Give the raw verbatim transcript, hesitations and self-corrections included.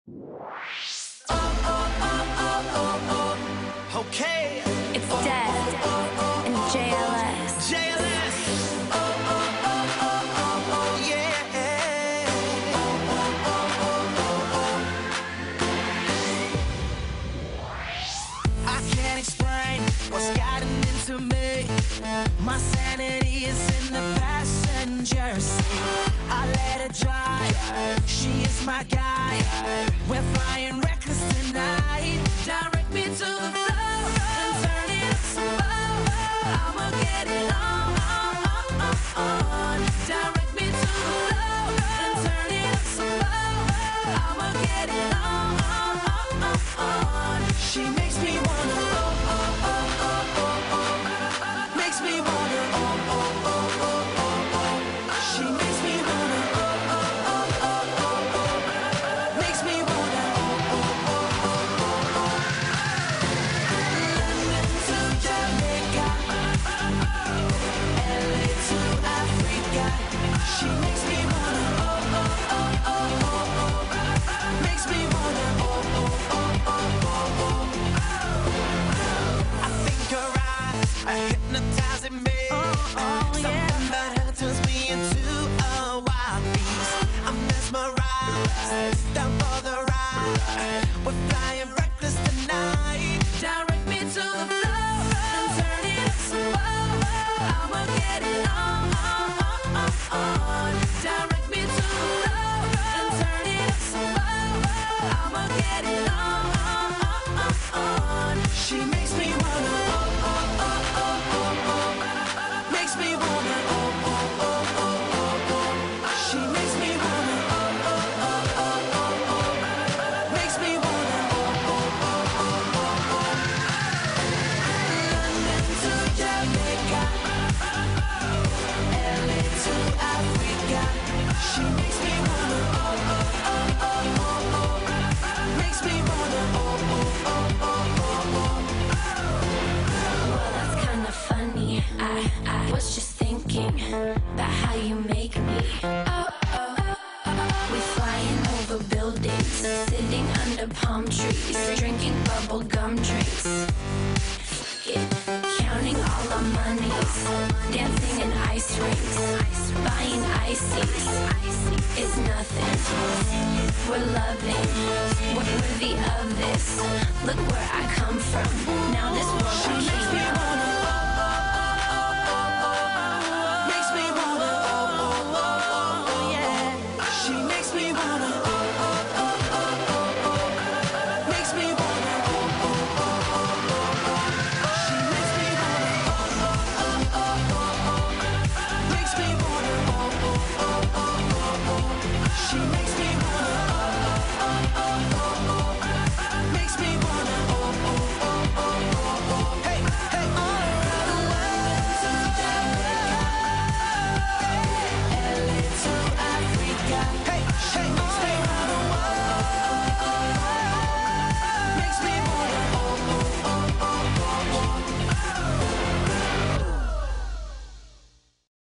Okay. It's Dead and J L S. J L S. Yeah. I can't explain what's gotten into me. My sanity is in the passenger seat. I let her drive. She is my guide. We're flying reckless tonight. Direct me to the floor and turn it up some more. I'ma get it on, on, on, on. Direct me to the floor and turn it up some more. I'ma get it on, on, on, on. She makes me wanna, oh, oh, oh, oh, oh, oh. Makes me wanna, oh, oh, oh, oh, oh, oh. She makes me wanna, oh, oh, oh, oh, oh, oh. Makes me wanna, oh, oh, oh, oh, oh, oh. London to Jamaica, L A to Africa. She makes me wanna, oh, oh, oh, oh, oh, oh. Makes me wanna, oh, oh, oh, oh, oh, oh. I think her eyes are hypnotizing me. Something about her turns me into a wild beast. I'm mesmerized, down for the ride. We're flying reckless tonight. Direct me to the floor and turn it up some more. I'ma get it on, on, on, on. Direct me to the floor and turn it up some more. I'ma get it on, on, on, on. She makes me wanna, oh, oh, oh, oh, oh, oh. Makes me wanna, oh, oh, oh, oh, oh, oh. She makes me wanna, oh, oh, oh, oh, oh, oh. Makes me wanna, oh, oh, oh, oh, oh, oh. London to Jamaica, L A to Africa. She makes me wanna, oh, oh, oh, oh, oh, oh. Makes me wanna, oh, oh, oh, oh, oh, oh. Well, that's kinda funny. I, I was just thinking about how you make me. Oh, oh, oh, oh. We flying over buildings, sitting under palm trees, drinking bubble gum drinks. Fuck it, counting all our monies, dancing in ice rinks, buying ices. It's nothing. We're loving. We're worthy of this. Look where I come from. Now this world I She makes me came from. wanna,